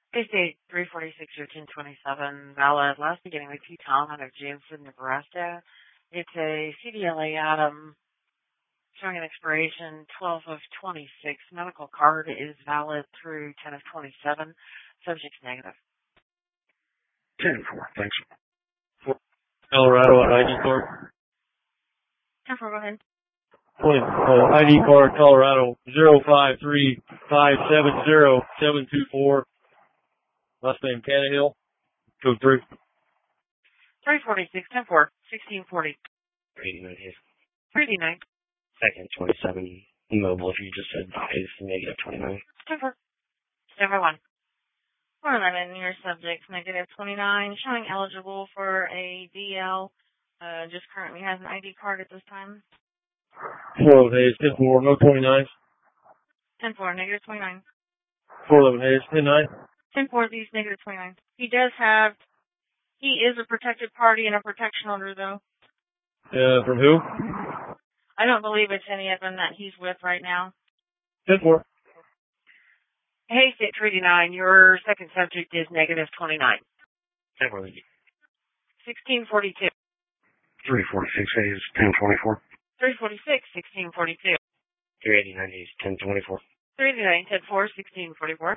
They say 346 or 1027 valid. Last beginning with T. Tom out of Jameson, Nebraska. It's a CDLA Atom showing an expiration 12 of 26. Medical card is valid through 10 of 27. Subject's negative. 10-4, thanks. Colorado ID card. 10-4, go ahead. ID card Colorado 053570724. Last name Tannehill. Code 3. 346, 10-4, 1640. 389 here. 389. Second, 27. Mobile, if you just said is negative 29. 10-4. 7-1. 411, your subject, negative 29, showing eligible for a DL. Just currently has an ID card at this time. 411 Hayes, 10-4, no 29s. 10-4, negative 29. 411 Hayes, 10-9. 10-4, these negative 29. He is a protected party and a protection order, though. From who? I don't believe it's any of them that he's with right now. 10-4. Hayes at 389, your second subject is negative 29. 10-4. 1642. 346 Hayes, 1024. 346, 1642. 389 Hayes, 1024. 389, 10-4, 1644.